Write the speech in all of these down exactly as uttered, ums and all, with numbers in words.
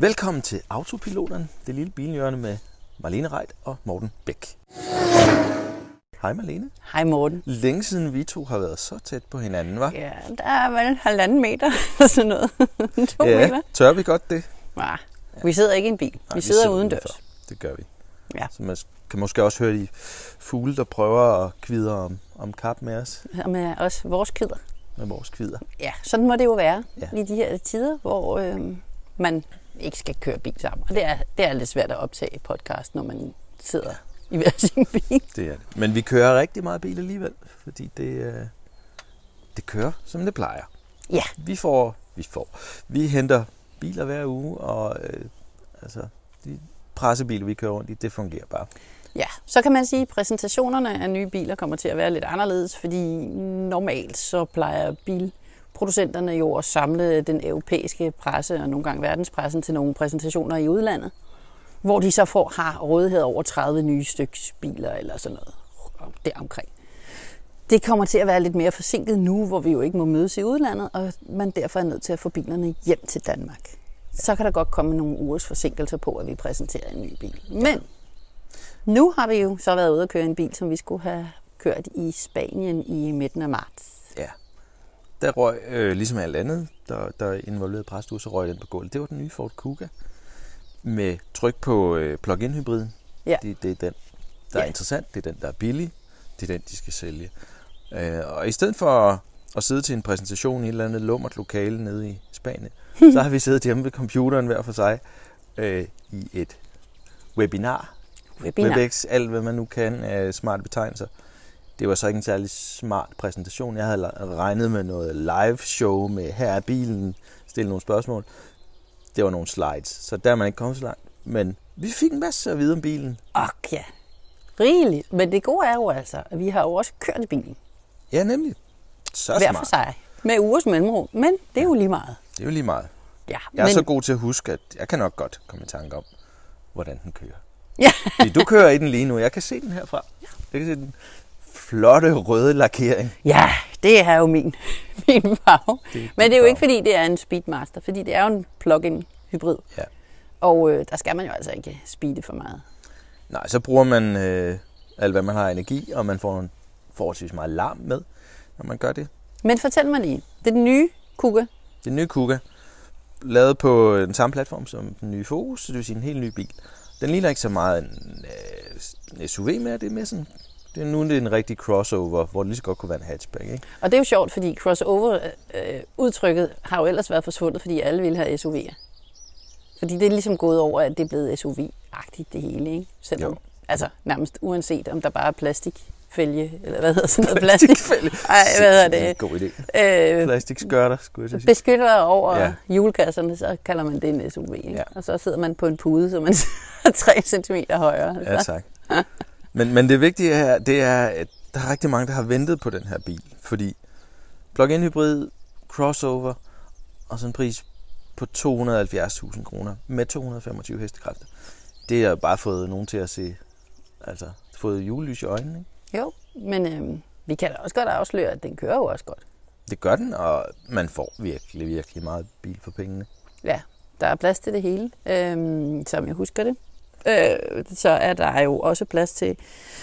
Velkommen til Autopiloterne, det lille bilhjørne med Marlene Reit og Morten Bæk. Hej Marlene. Hej Morten. Længe siden vi to har været så tæt på hinanden, hva'? Ja, der er vel halvanden meter, sådan noget. to ja, meter. Tør vi godt det? Nej, vi sidder ikke i en bil. Nej, vi sidder, sidder udendørs. udenfor. Det gør vi. Ja. Så man kan måske også høre de fugle, der prøver at kvidre om, om kap med os. Og med også vores kvider. Med vores kvider. Ja, sådan må det jo være ja. i de her tider, hvor øh, man ikke skal køre bil sammen. Og det er, det er lidt svært at optage podcast, når man sidder ja. i hver sin bil. Det er det. Men vi kører rigtig meget bil alligevel, fordi det, øh, det kører, som det plejer. Ja. Vi får, vi får, vi henter biler hver uge, og øh, altså, de pressebiler, vi kører rundt i, det fungerer bare. Ja, så kan man sige, at præsentationerne af nye biler kommer til at være lidt anderledes, fordi normalt så plejer bilproducenterne jo at samle den europæiske presse og nogle gange verdenspressen til nogle præsentationer i udlandet, hvor de så får har rådighed over tredive nye styks biler eller sådan noget deromkring. Det kommer til at være lidt mere forsinket nu, hvor vi jo ikke må mødes i udlandet, og man derfor er nødt til at få bilerne hjem til Danmark. Så kan der godt komme nogle ugers forsinkelser på, at vi præsenterer en ny bil. Men nu har vi jo så været ude at køre en bil, som vi skulle have kørt i Spanien i midten af marts. Ja, der røg, øh, ligesom alt andet, der, der involverede præstue, så røg den på gulvet. Det var den nye Ford Kuga med tryk på øh, plug-in hybriden. Ja. Det, det er den, der er ja. interessant. Det er den, der er billig. Det er den, de skal sælge. Øh, og i stedet for at sidde til en præsentation i et eller andet lummert lokale nede i Spanien, så har vi siddet hjemme ved computeren hver for sig øh, i et webinar. Webinar. Webex, alt hvad man nu kan af smarte betegnelser. Det var så ikke en særlig smart præsentation. Jeg havde regnet med noget live show med, her er bilen, stille nogle spørgsmål. Det var nogle slides, så der er man ikke kommet så langt. Men vi fik en masse at vide om bilen. Okay, rigeligt. Men det gode er jo altså, at vi har jo også kørt i bilen. Ja, nemlig. Så hver smart. for sig. Med ugers mellemrum. Men det er jo lige meget. Det er jo lige meget. Ja, jeg er men så god til at huske, at jeg kan nok godt komme i tanke om, hvordan den kører. Ja. Fordi du kører i den lige nu. Jeg kan se den herfra. Jeg kan se den flotte røde lakering. Ja, det er jo min, min farve. Det Men det er jo farve. ikke, fordi det er en Speedmaster, fordi det er jo en plug-in hybrid. Ja. Og øh, der skal man jo altså ikke speede for meget. Nej, så bruger man øh, alt, hvad man har energi, og man får en forholdsvis meget larm med, når man gør det. Men fortæl mig lige, det er den nye Kuga. Den nye Kuga, lavet på den samme platform som den nye Focus, det vil sige en helt ny bil. Den ligner ikke så meget en, øh, en S U V mere, det er mere sådan, det er nu det er en rigtig crossover, hvor det lige så godt kunne være en hatchback, ikke? Og det er jo sjovt, fordi crossover-udtrykket øh, har jo ellers været forsvundet, fordi alle ville have S U V'er. Fordi det er ligesom gået over, at det er blevet S U V-agtigt det hele, ikke? Selvom, jo. Altså nærmest uanset, om der bare er plastikfælge, eller hvad hedder sådan noget plastik? Plastikfælge? Ej, hvad hedder det? God idé. Øh, Plastikskørter, skulle jeg sige. Beskytter over ja. hjulkasserne, så kalder man det en S U V, ikke? Ja. Og så sidder man på en pude, så man er tre centimeter højere. Ja, tak. men, men det vigtige her, det er, at der er rigtig mange, der har ventet på den her bil. Fordi plug-in hybrid, crossover, og sådan en pris på to hundrede og halvfjerds tusind kroner med to hundrede og femogtyve hestekræfter. Det har bare fået nogen til at se, altså fået julelys i øjnene, ikke? Jo, men øh, vi kan da også godt afsløre, at den kører jo også godt. Det gør den, og man får virkelig, virkelig meget bil for pengene. Ja, der er plads til det hele, øh, som jeg husker det. Øh, så er der jo også plads til,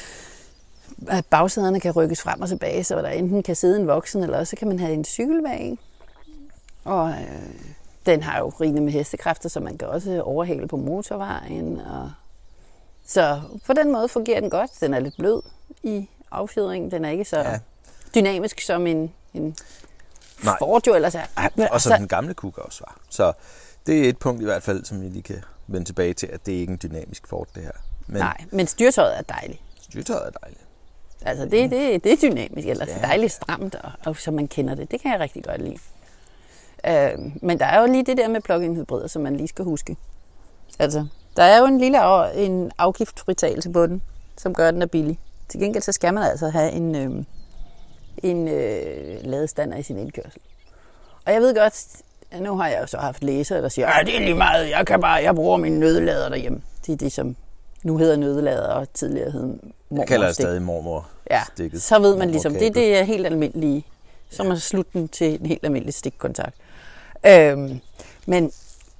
at bagsæderne kan rykkes frem og tilbage, så der enten kan sidde en voksen, eller også kan man have en cykelvag. Og øh, den har jo rigeligt med hestekræfter, så man kan også overhale på motorvejen. Og så på den måde fungerer den godt. Den er lidt blød i affjedringen. Den er ikke så ja. dynamisk som en, en Ford jo ellers er. Og som den gamle Kuga også var. Så det er et punkt i hvert fald, som vi lige kan vende tilbage til, at det ikke er en dynamisk Ford, det her. Men nej, men styretøjet er dejligt. Styretøjet er dejligt. Altså det, det, det er dynamisk, eller ja. dejligt stramt, og, og som man kender det. Det kan jeg rigtig godt lide. Øh, men der er jo lige det der med plug-in hybrider, som man lige skal huske. Altså, der er jo en lille af, en afgiftsfritagelse på den, som gør, at den er billig. Til gengæld så skal man altså have en, øh, en øh, ladestander i sin indkørsel. Og jeg ved godt, nu har jeg jo så haft læsere, der siger, at det er lige meget, jeg kan bare, jeg bruger min nødlader derhjemme. Det er det, som nu hedder nødlader, og tidligere hed mormor. Jeg kalder det stadig mormor. Ja, stikket. så ved man ligesom, det, det er helt almindelige. Så er man slutten til en helt almindelig stikkontakt. Øhm, men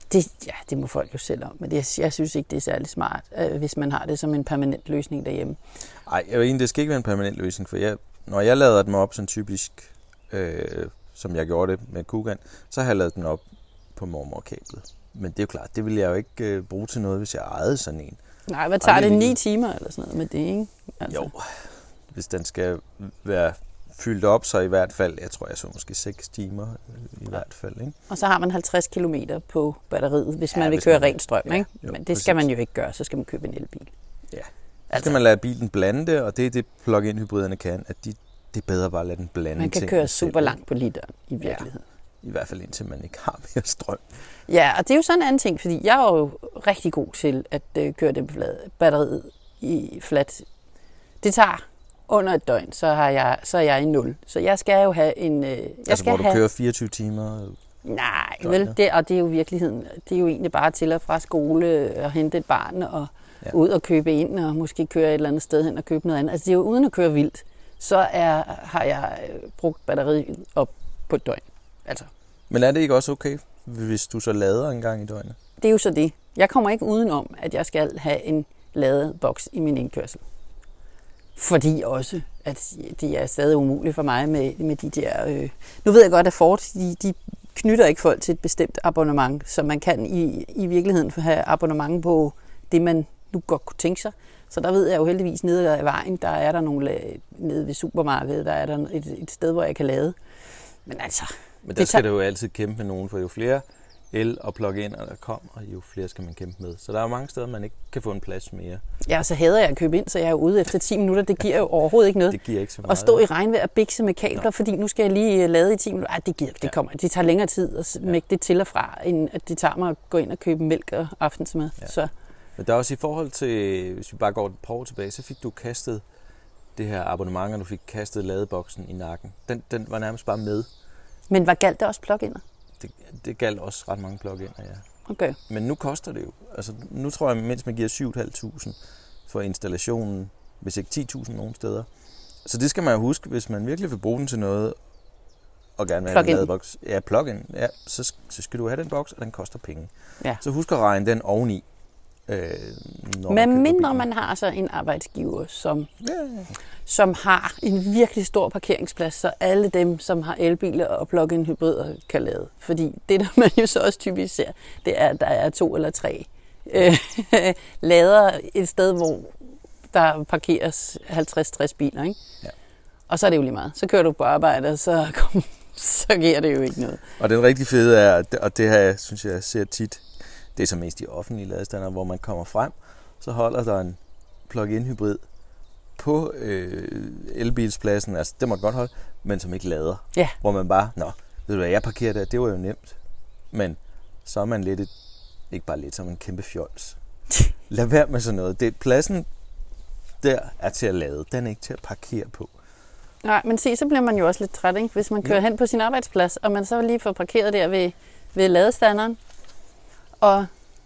Det, ja, det må folk jo selv om, men det, jeg synes ikke, det er særlig smart, øh, hvis man har det som en permanent løsning derhjemme. Nej, jeg ved det skal ikke være en permanent løsning, for jeg, når jeg lader dem op sådan typisk, øh, som jeg gjorde det med Kugan, så har jeg lavet den op på mormorkablet. Men det er jo klart, det vil jeg jo ikke øh, bruge til noget, hvis jeg ejede sådan en. Nej, hvad tager det? Ni timer eller sådan noget med det, ikke? Altså. Jo, hvis den skal være fyldt op, så i hvert fald, jeg tror, jeg så måske seks timer i ja. hvert fald. Ikke? Og så har man halvtreds kilometer på batteriet, hvis ja, man vil hvis køre man... rent strøm, ja, ikke? Jo, men det præcis. Skal man jo ikke gøre, så skal man købe en elbil. Ja, så altså. skal man lade bilen blande det, og det er det plug-in hybriderne kan, at de, det er bedre bare at lade den blande. Man kan køre super langt på literen i virkeligheden. Ja, i hvert fald indtil man ikke har mere strøm. Ja, og det er jo sådan en anden ting, fordi jeg er jo rigtig god til at øh, køre det på batteriet i flat. Det tager under et døgn, så, har jeg, så er jeg i nul. Så jeg skal jo have en... Øh, jeg altså skal hvor du have... kører fireogtyve timer? Nej, vel, det, og det er jo virkeligheden. Det er jo egentlig bare til og fra skole og hente et barn og ja. ud og købe ind og måske køre et eller andet sted hen og købe noget andet. Altså det er jo uden at køre vildt, så er, har jeg brugt batteriet op på et døgn. Altså. Men er det ikke også okay, hvis du så lader en gang i døgnet? Det er jo så det. Jeg kommer ikke udenom, at jeg skal have en ladeboks i min indkørsel. Fordi også, at det er stadig umuligt for mig med, med de der... Øh... Nu ved jeg godt, at Ford, de, de knytter ikke folk til et bestemt abonnement, så man kan i, i virkeligheden have abonnement på det, man nu godt kunne tænke sig. Så der ved jeg jo heldigvis nede ad vejen, der er der nogle nede ved supermarkedet, der er der et, et sted, hvor jeg kan lade. Men altså... Men der skal tager... du jo altid kæmpe med nogen, for jo flere el- og plug-in'er der kommer, jo flere skal man kæmpe med. Så der er jo mange steder, man ikke kan få en plads mere. Ja, så hader jeg at købe ind, så jeg er ude efter ti minutter. Det giver jo overhovedet ikke noget. Det giver ikke så meget. At stå i regnvejr og bikse med kabler, Nå. fordi nu skal jeg lige lade i ti minutter. Ej, det giver det kommer. Det tager længere tid at smække ja. det til og fra, end at det tager mig at gå ind og købe mælk og aftensmad. Ja. Så. Men der er også i forhold til, hvis vi bare går et par år tilbage, så fik du kastet det her abonnement, og du fik kastet ladeboksen i nakken. Den, den var nærmest bare med. Men hvad galt det også plug-in'er? Det, det galt også ret mange plug-in'er, ja. Okay. Men nu koster det jo. Altså, nu tror jeg, mens man giver syv tusind fem hundrede for installationen, hvis ikke ti tusind nogen steder. Så det skal man jo huske, hvis man virkelig vil bruge den til noget, og gerne vil have en ladeboks. Ja, plug-in. Ja, så, så skal du have den boks, og den koster penge. Ja. Så husk at regne den oveni. Øh, Men mindre man har så en arbejdsgiver, som, yeah. som har en virkelig stor parkeringsplads, så alle dem, som har elbiler og plug-in hybrider, kan lade. Fordi det, der man jo så også typisk ser, det er, at der er to eller tre øh, lader et sted, hvor der parkeres halvtreds til tres biler. Ikke? Ja. Og så er det jo lige meget. Så kører du på arbejde, og så, kom, så giver det jo ikke noget. Og den rigtig fede er, og det her synes jeg ser tit, det er så mest de offentlige ladestander, hvor man kommer frem, så holder der en plug-in hybrid på øh, elbilspladsen, altså det må godt holde, men som ikke lader. Ja. Hvor man bare, nå, ved du hvad, jeg parkerer der, det var jo nemt. Men så er man lidt, et, ikke bare lidt, så er man en kæmpe fjols. Lad være med sådan noget. Det, pladsen der er til at lade, den er ikke til at parkere på. Nej, men se, så bliver man jo også lidt træt, ikke? Hvis man kører ja. hen på sin arbejdsplads, og man så lige får parkeret der ved, ved ladestanderen, og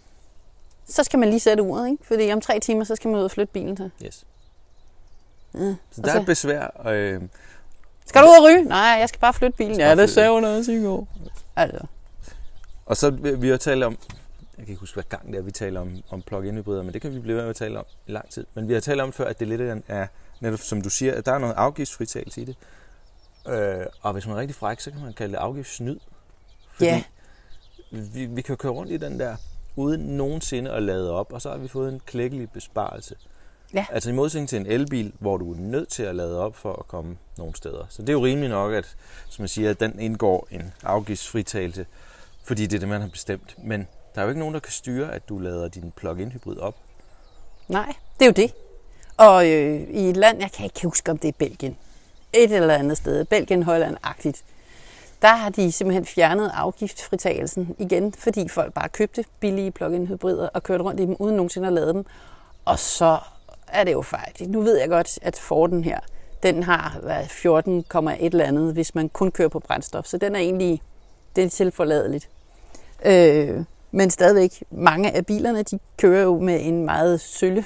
så skal man lige sætte uret, ikke? Fordi om tre timer, så skal man ud og flytte bilen til. Yes. Ja, så der er et besvær. Øh... Skal du ud og ryge? Nej, jeg skal bare flytte bilen. Ja, det sagde hun også i går. Altså. Og så vi har talt om, jeg kan ikke huske, hvad gang det er, vi taler om, om plug-in hybrider, men det kan vi blive ved med at tale om i lang tid. Men vi har talt om før, at det lidt er, netop som du siger, at der er noget afgiftsfritagelse i det. Øh, og hvis man er rigtig fræk, så kan man kalde det afgiftssnyd. Fordi yeah. vi, vi kan køre rundt i den der, uden nogensinde at lade op, og så har vi fået en klækkelig besparelse. Ja. Altså i modsætning til en elbil, hvor du er nødt til at lade op for at komme nogle steder. Så det er jo rimeligt nok, at, som man siger, at den indgår en afgiftsfritagelse, fordi det er det, man har bestemt. Men der er jo ikke nogen, der kan styre, at du lader din plug-in hybrid op. Nej, det er jo det. Og øh, i et land, jeg kan ikke huske, om det er Belgien, et eller andet sted, Belgien, Holland-agtigt, der har de simpelthen fjernet afgiftsfritagelsen igen, fordi folk bare købte billige plug-in hybrider og kørte rundt i dem, uden nogensinde at lade dem. Og så er det jo faktisk. Nu ved jeg godt, at Forden her, den har været fjorten komma et eller andet, hvis man kun kører på brændstof. Så den er egentlig, det er tilforladeligt. Øh, men stadigvæk, mange af bilerne, de kører jo med en meget sølle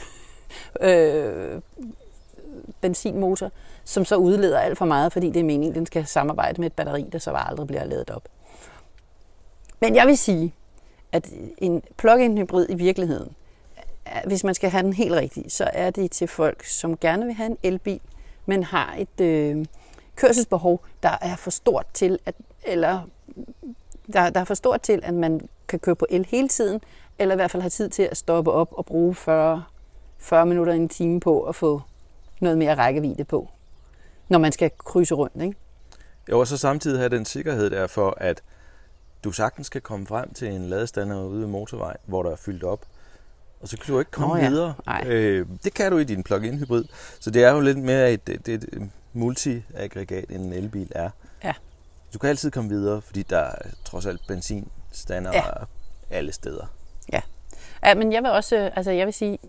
øh, benzinmotor, som så udleder alt for meget, fordi det er meningen, den skal samarbejde med et batteri, der så aldrig bliver ladet op. Men jeg vil sige, at en plug-in hybrid i virkeligheden, hvis man skal have den helt rigtig, så er det til folk, som gerne vil have en elbil, men har et øh, kørselsbehov, der er for stort til, at, eller der, der er for stort til, at man kan køre på el hele tiden, eller i hvert fald have tid til at stoppe op og bruge fyrre, fyrre minutter i en time på at få noget mere rækkevidde på, når man skal krydse rundt, ikke? Jo, og så samtidig have den sikkerhed der for, at du sagtens kan komme frem til en ladestander ude ved motorvej, hvor der er fyldt op, og så kan du ikke komme Nå, ja. videre. Øh, det kan du i din plug-in hybrid. Så det er jo lidt mere et, et, et multi-aggregat, end en elbil er. Ja. Du kan altid komme videre, fordi der er trods alt benzinstander ja. alle steder. Ja. Ja, men jeg vil også, altså jeg vil sige,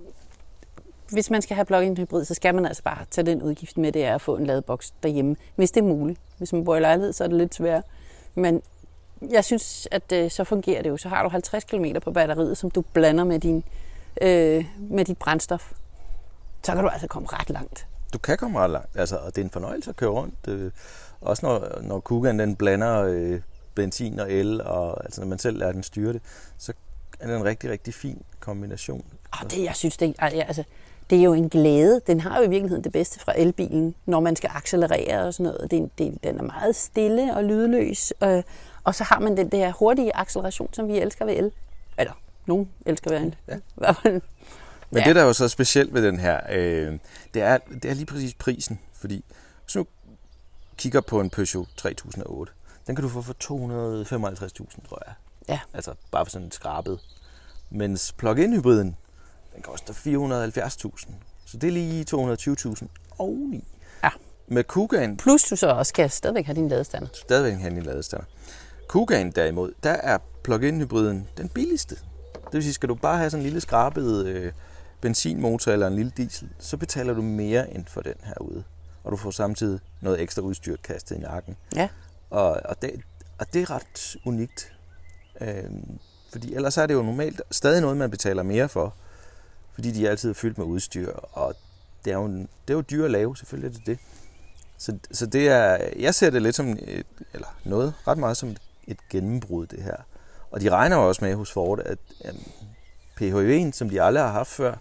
hvis man skal have plug-in hybrid, så skal man altså bare tage den udgift med, det er at få en ladeboks derhjemme, hvis det er muligt. Hvis man bor i lejlighed, så er det lidt sværere. Men jeg synes, at øh, så fungerer det jo. Så har du halvtreds kilometer på batteriet, som du blander med, din, øh, med dit brændstof. Så kan du altså komme ret langt. Du kan komme ret langt. Altså, og det er en fornøjelse at køre rundt. Øh, også når, når Kugan den blander øh, benzin og el, og altså, når man selv lærer den styre det, så er det en rigtig, rigtig fin kombination. Og det, jeg synes, det, altså, det er jo en glæde. Den har jo i virkeligheden det bedste fra elbilen, når man skal accelerere og sådan noget. Det, det, den er meget stille og lydløs. Øh, og så har man den der hurtige acceleration, som vi elsker ved el. Eller, nogen elsker ved el. Ja. Men ja. Det, der er jo så specielt ved den her, øh, det, er, det er lige præcis prisen. Fordi hvis du kigger på en Peugeot tre tusind og otte, den kan du få for to hundrede og femoghalvtreds tusind, tror jeg. Ja. Altså bare for sådan en skrabet. Mens plug-in hybriden, den koster fire hundrede og halvfjerds tusind. Så det er lige to hundrede og tyve tusind oveni. Ja. Med Kugan... Plus du så også skal stadigvæk have din ladestander. Stadigvæk have din ladestander. Kugan derimod, der er plug-in hybriden den billigste. Det vil sige, skal du bare have sådan en lille skrabet øh, benzinmotor eller en lille diesel, så betaler du mere end for den herude. Og du får samtidig noget ekstra udstyr kastet i nakken. Ja. Og, og, det, og det er ret unikt. Øh, fordi ellers er det jo normalt stadig noget, man betaler mere for. Fordi de er altid fyldt med udstyr, og det er jo, det er jo dyre at lave, selvfølgelig er det det. Så, så det er, jeg ser det lidt som, et, eller noget ret meget som et, et gennembrud, det her. Og de regner jo også med hos Ford, at um, P H E V'en, som de aldrig har haft før,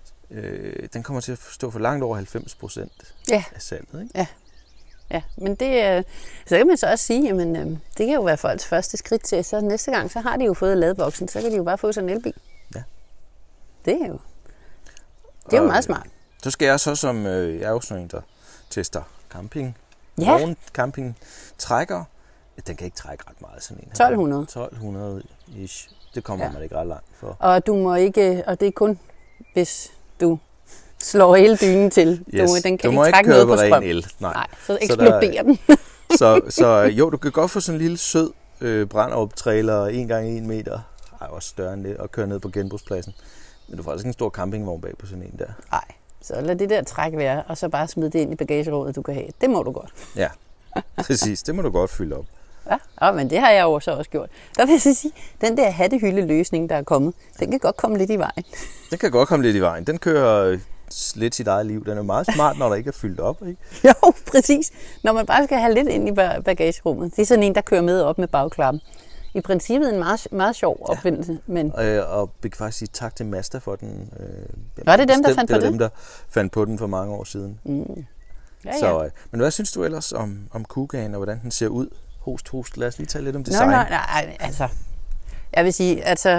øh, den kommer til at stå for langt over halvfems procent ja. af salget. Ikke? Ja. Ja, men det, så kan man så også sige, jamen det kan jo være folks første skridt til, så næste gang, så har de jo fået ladeboksen, så kan de jo bare få sådan en elbil. Ja. Det er jo, det er jo meget smart. Så skal jeg så som, øh, jeg er jo sådan en, der tester camping, ja. vogn, camping, trækker. Den kan ikke trække ret meget, sådan en her. tolv hundrede. tolv hundrede ish. Det kommer ja. man ikke ret langt for. Og du må ikke, og det er kun, hvis du slår eldynen til. Yes. Du, den kan du må ikke trække ikke noget på strøm. El. Nej. Nej, så eksploderer den. så, så jo, du kan godt få sådan en lille sød øh, brænderup-trailer, en gang en meter, ej, også større end det, og køre ned på genbrugspladsen. Men du får altså ikke en stor campingvogn bag på sådan en der. Nej, så lad det der træk være, og så bare smide det ind i bagagerummet, du kan have. Det må du godt. Ja, præcis. Det må du godt fylde op. Ja, ja, men det har jeg jo så også gjort. Der vil jeg så sige, den der hattehylde-løsning, der er kommet, den kan godt komme lidt i vejen. Den kan godt komme lidt i vejen. Den kører lidt sit eget liv. Den er meget smart, når der ikke er fyldt op, ikke? Jo, præcis. Når man bare skal have lidt ind i bagagerummet. Det er sådan en, der kører med op med bagklappen. I princippet en meget, meget sjov opfindelse. Ja. Men... Øh, og vi kan faktisk sige tak til Mazda for den. Øh, var det dem, der fandt på det? Det var dem, der fandt på den for mange år siden. Mm. Ja, ja. Så, øh, men hvad synes du ellers om, om Kugan, og hvordan den ser ud? Host, host. Lad os lige tale lidt om design. Nå, nej, nej, altså. Jeg vil sige, altså...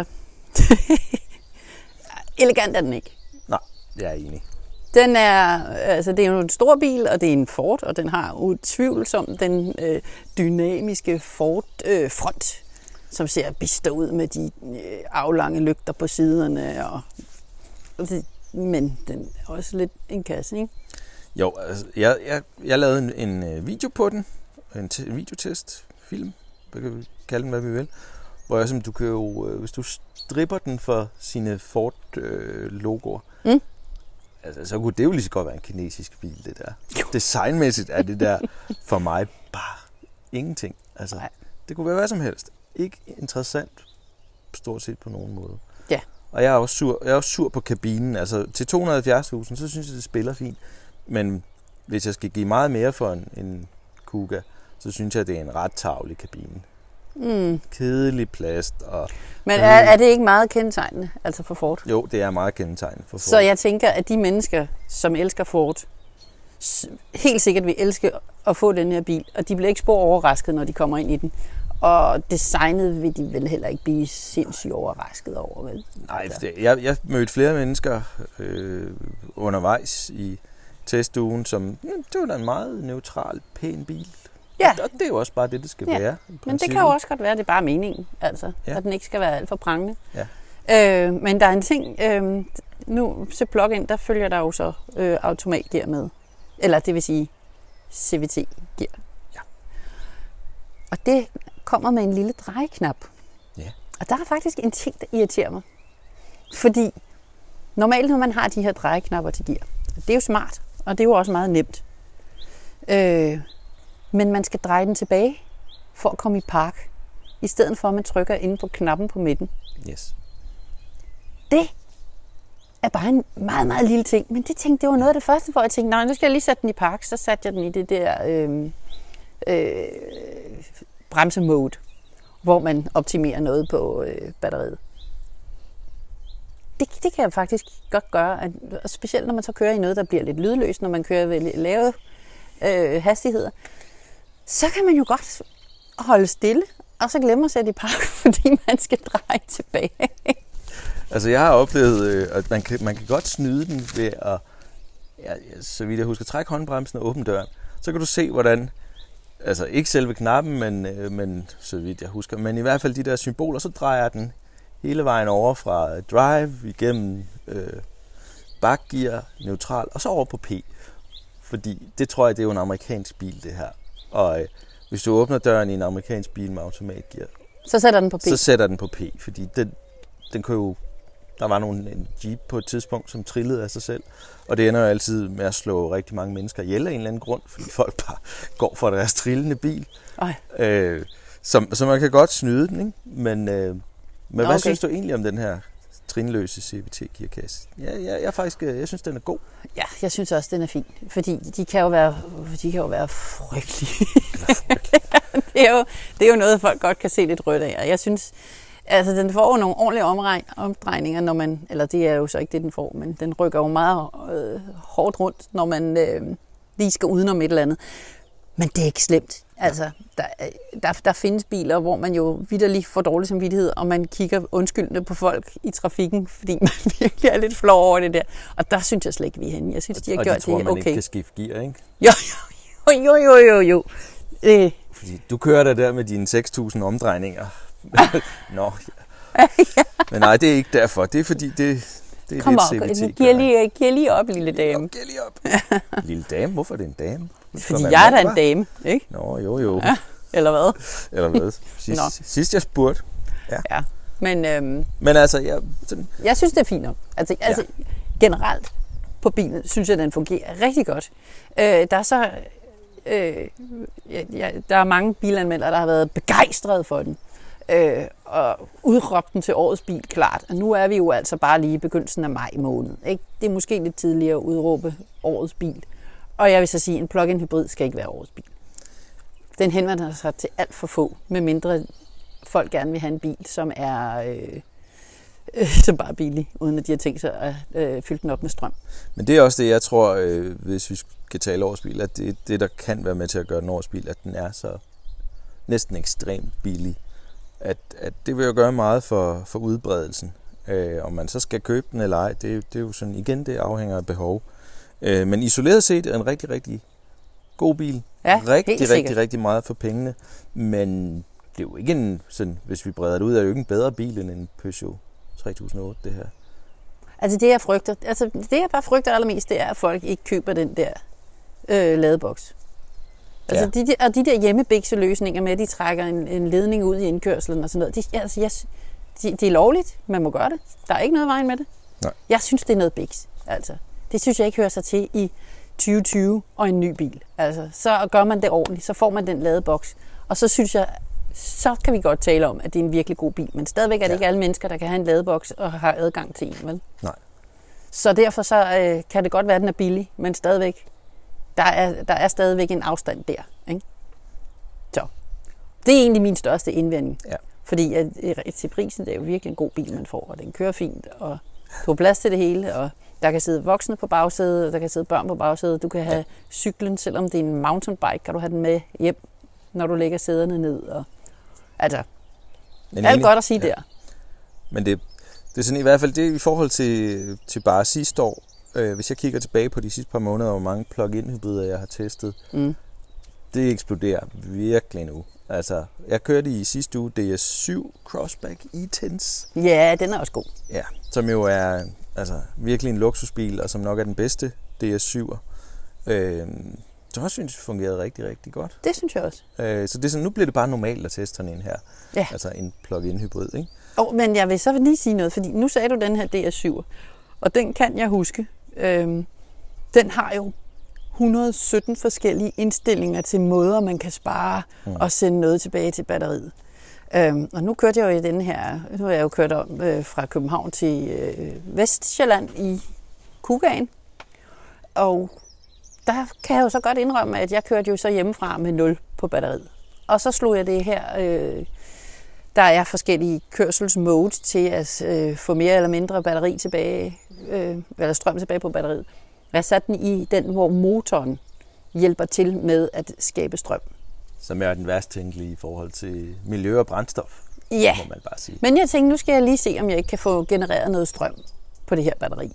elegant er den ikke. Nej, jeg er enig. Den er, altså det er jo en stor bil, og det er en Ford, og den har utvivlsomt den øh, dynamiske Ford øh, front, som ser bistå ud med de øh, aflange lygter på siderne, og, og det, men den er også lidt en kasse, ikke? Jo, altså, jeg, jeg, jeg lavede en, en video på den, en, t- en videotest, film, hvad kan vi kalde den, hvad vi vil, hvor jeg som du kan jo, hvis du stripper den for sine Ford-logoer, øh, mm. altså, så kunne det jo lige så godt være en kinesisk bil, det der. Jo. Designmæssigt er det der for mig bare ingenting. Altså, Nej. Det kunne være hvad som helst. Ikke interessant, stort set på nogen måde. Ja. Og jeg er også sur, jeg er også sur på kabinen. Altså, til to hundrede og halvfjerds tusind, så synes jeg, det spiller fint. Men hvis jeg skal give meget mere for en, en Kuga, så synes jeg, det er en ret tarvelig kabine. Mm. Kedelig plast. Og Men er, er det ikke meget kendetegnende, altså for Ford? Jo, det er meget kendetegnende for Ford. Så jeg tænker, at de mennesker, som elsker Ford, helt sikkert vil elske at få den her bil, og de bliver ikke spor overrasket, når de kommer ind i den. Og designet vil de vel heller ikke blive sindssygt overrasket over, vel? Nej, det, jeg, jeg mødte flere mennesker øh, undervejs i testugen, som det var da en meget neutral, pæn bil. Ja. Og det er jo også bare det, det skal ja. være. Men det kan jo også godt være, at det er bare meningen, altså, ja. at den ikke skal være alt for prangende. Ja. Øh, men der er en ting, øh, nu til plug-in, der følger der jo så øh, automatgear med. Eller det vil sige C V T-gear. Ja. Og det kommer med en lille drejeknap. Ja. Og der er faktisk en ting, der irriterer mig. Fordi normalt, når man har de her drejeknapper til gear, det er jo smart, og det er jo også meget nemt. Øh, men man skal dreje den tilbage for at komme i park, i stedet for at man trykker inde på knappen på midten. Yes. Det er bare en meget, meget lille ting, men det tænkte, det var noget af det første, hvor jeg tænkte, nej, nu skal jeg lige sætte den i park. Så satte jeg den i det der øh, øh, bremsemode, hvor man optimerer noget på øh, batteriet. Det, det kan jeg faktisk godt gøre, at, specielt når man så kører i noget, der bliver lidt lydløst, når man kører ved lave øh, hastigheder, så kan man jo godt holde stille, og så glemme at sætte i park, fordi man skal dreje tilbage. Altså jeg har oplevet, øh, at man kan, man kan godt snyde den ved at, ja, så vidt jeg husker, trække håndbremsen og åbne døren. Så kan du se, hvordan, altså ikke selve knappen, men, øh, men så vidt jeg husker, men i hvert fald de der symboler, så drejer den hele vejen over fra drive, igennem øh, bakgear, neutral, og så over på P. Fordi det tror jeg, det er jo en amerikansk bil, det her. Og øh, hvis du åbner døren i en amerikansk bil med automatgear, så sætter den på P. Så sætter den på P, fordi den, den kan jo, der var nogle, en Jeep på et tidspunkt, som trillede af sig selv. Og det ender jo altid med at slå rigtig mange mennesker ihjel af en eller anden grund, fordi folk bare går for deres trillende bil. Øh, så, så man kan godt snyde den, ikke? Men, øh, men okay. Hvad synes du egentlig om den her trinløse C V T-gearkasse? Ja, jeg, jeg, jeg, faktisk, jeg synes, den er god. Ja, jeg synes også, den er fin. Fordi de kan jo være, de kan jo være frygtelige. det, er jo, det er jo noget, folk godt kan se lidt rødt af. Og jeg synes, altså den får jo nogle ordentlige omregn, omdrejninger, når man, eller det er jo så ikke det, den får, men den rykker jo meget øh, hårdt rundt, når man øh, lige skal udenom et eller andet. Men det er ikke slemt. Altså, der, der, der findes biler, hvor man jo vitterligt får dårlig samvittighed, og man kigger undskyldende på folk i trafikken, fordi man virkelig er lidt flov over det der. Og der synes jeg slet ikke, vi er henne. Jeg synes, de har og gjort de tror, det man okay. Ikke kan skifte gear, ikke? Jo, jo, jo, jo, jo, jo. Øh. Fordi du kører der der med dine seks tusind omdrejninger. Nå, ja. Men nej, det er ikke derfor. Det er fordi, det, det er Kom lidt op, C V T. giv lige, giv lige op, lille dame. Giv lige op. Lille dame? Hvorfor er det en dame? Fordi jeg er da en dame, ikke? Nå, jo, jo. Ja, eller hvad? Eller hvad? Sidst, sidst jeg spurgte. Ja. ja. Men, øhm, Men altså, jeg... Sådan... Jeg synes, det er fint nok. Altså, ja. altså generelt på bilen, synes jeg, den fungerer rigtig godt. Øh, der er så... Øh, ja, der er mange bilanmeldere, der har været begejstrede for den. Øh, og udråbt den til årets bil, klart. Og nu er vi jo altså bare lige i begyndelsen af maj måned. Ikke? Det er måske lidt tidligere at udråbe årets bil. Og jeg vil så sige, at en plug-in hybrid skal ikke være årets bil. Den henvender sig til alt for få, medmindre folk gerne vil have en bil, som er øh, øh, som bare er billig, uden at de har tænkt sig at øh, fylde den op med strøm. Men det er også det, jeg tror, øh, hvis vi skal tale årets bil, at det, det, der kan være med til at gøre den årets bil, at den er så næsten ekstremt billig. At, at det vil jo gøre meget for, for udbredelsen. Øh, om man så skal købe den eller ej, det, det er jo sådan, igen, det afhænger af behov. Øh, men isoleret set er en rigtig, rigtig god bil. Ja, rigtig, rigtig, rigtig, rigtig meget for pengene. Men det er jo ikke en, sådan, hvis vi breder det ud, er det jo ikke en bedre bil end en Peugeot tre tusind og otte, det her. Altså det, jeg frygter, altså det, jeg bare frygter allermest, det er, at folk ikke køber den der øh, ladeboks. Altså ja. de, de, og de der hjemmebikseløsninger med, at de trækker en, en ledning ud i indkørslen og sådan noget, det, altså, jeg, de, de er lovligt, man må gøre det. Der er ikke noget vejen med det. Nej. Jeg synes, det er noget biks, altså. Det synes jeg ikke hører sig til i tyve tyve og en ny bil. Altså, så gør man det ordentligt, så får man den ladeboks. Og så synes jeg, så kan vi godt tale om, at det er en virkelig god bil. Men stadigvæk er det ja. ikke alle mennesker, der kan have en ladeboks og har adgang til en, vel? Nej. Så derfor så, øh, kan det godt være, at den er billig, men stadigvæk, der er, der er stadigvæk en afstand der. Ikke? Så. Det er egentlig min største indvending. Ja. Fordi at, til prisen, det er jo virkelig en god bil, man får, og den kører fint, og du har plads til det hele, og der kan sidde voksne på bagsædet, og der kan sidde børn på bagsædet. Du kan have ja. cyklen, selvom det er en mountainbike, kan du have den med hjem, når du lægger sæderne ned. Og, altså, Men alt egentlig, godt at sige ja. der. Men det, det er sådan i hvert fald det i forhold til, til bare sidste år. Øh, hvis jeg kigger tilbage på de sidste par måneder, hvor mange plug-in hybrider jeg har testet, mm. det eksploderer virkelig nu. Altså, jeg kørte i sidste uge D S syv Crossback e-Tense. Ja, den er også god. Ja, som jo er altså, virkelig en luksusbil, og som nok er den bedste D S syv'er. Øh, som også synes fungerede rigtig, rigtig godt. Det synes jeg også. Øh, så det er sådan, nu bliver det bare normalt at teste sådan en her. Ja. Altså en plug-in hybrid, ikke? Oh, men jeg vil så lige sige noget, fordi nu sagde du den her D S syv, og den kan jeg huske. Øhm, den har jo et hundrede og sytten forskellige indstillinger til måder, man kan spare mm. og sende noget tilbage til batteriet. Øhm, og nu kørte jeg jo i den her, nu har jeg jo kørt om øh, fra København til øh, Vestsjælland i Kugaen. Og der kan jeg jo så godt indrømme, at jeg kørte jo så hjemmefra med nul på batteriet. Og så slog jeg det her, øh, der er forskellige kørselsmodes til at øh, få mere eller mindre batteri tilbage, øh, eller strøm tilbage på batteriet. Jeg satte den i den, hvor motoren hjælper til med at skabe strøm. Som er den værst tænkelige i forhold til miljø og brændstof, ja. må man bare sige. Men jeg tænkte, nu skal jeg lige se, om jeg ikke kan få genereret noget strøm på det her batteri.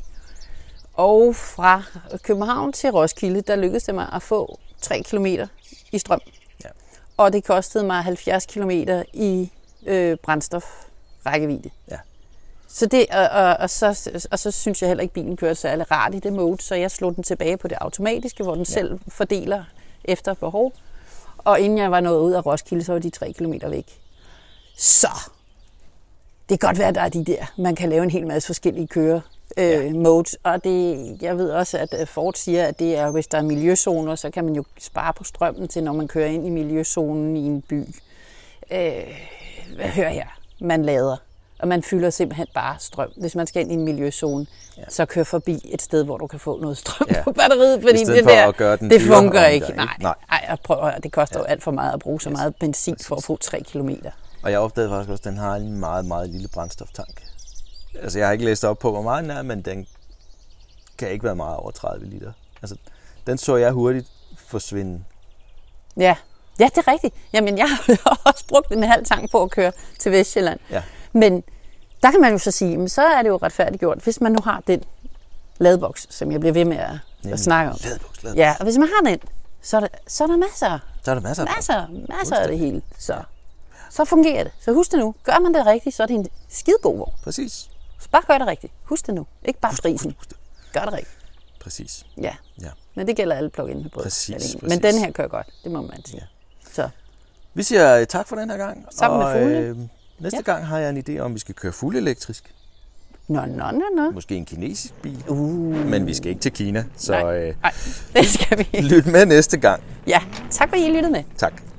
Og fra København til Roskilde, der lykkedes det mig at få tre kilometer i strøm. Ja. Og det kostede mig halvfjerds kilometer i øh, brændstofrækkevidde. Ja. Så det, og, og, og, så, og så synes jeg heller ikke, bilen kører særlig rart i det mode, så jeg slog den tilbage på det automatiske, hvor den ja. selv fordeler efter behov. Og inden jeg var nået ud af Roskilde, så var de tre kilometer væk. Så det kan godt være, at der er de der. Man kan lave en hel masse forskellige køre øh, ja. modes. Og det, jeg ved også, at Ford siger, at det er, hvis der er miljøzoner, så kan man jo spare på strømmen til, når man kører ind i miljøzonen i en by. Øh, hvad hører jeg? Man lader. Og man fylder simpelthen bare strøm. Hvis man skal ind i en miljøzone, ja. så kør forbi et sted, hvor du kan få noget strøm ja. på batteriet. Fordi det der, det fungerer ikke. Nej, nej. nej jeg prøver, det koster ja. jo alt for meget at bruge så meget benzin for at få tre kilometer. Og jeg opdagede faktisk også, at den har en meget, meget lille brændstoftank. Altså, jeg har ikke læst op på, hvor meget den er, men den kan ikke være meget over tredive liter. Altså, den så jeg hurtigt forsvinde. Ja, ja det er rigtigt. Jamen, jeg har også brugt en halv tank på at køre til Vestsjælland. Ja. Men der kan man jo så sige, så er det jo retfærdiggjort, hvis man nu har den ladeboks, som jeg bliver ved med at, Jamen, at snakke om. Ladeboks, ladeboks. Ja, og hvis man har den, så er der, så er der masser. Så er der masser. Masser, masser af det hele. Så, så fungerer det. Så husk det nu. Gør man det rigtigt, så er det en skidegod vogn. Præcis. Så bare gør det rigtigt. Husk det nu. Ikke bare prisen. Gør det rigtigt. Præcis. Ja. ja. Men det gælder alle plug-in hybrider. Præcis, præcis. Men den her kører godt. Det må man sige. Ja. Så. Vi siger tak for den her gang. Sammen med fugle. Øh, Næste ja. gang har jeg en idé om, at vi skal køre fuld elektrisk. Nå, nå, nå, nå. Måske en kinesisk bil. Uh. Men vi skal ikke til Kina. Så nej, øh, nej, det skal vi ikke. Lyt med næste gang. Ja, tak fordi I lyttede med. Tak.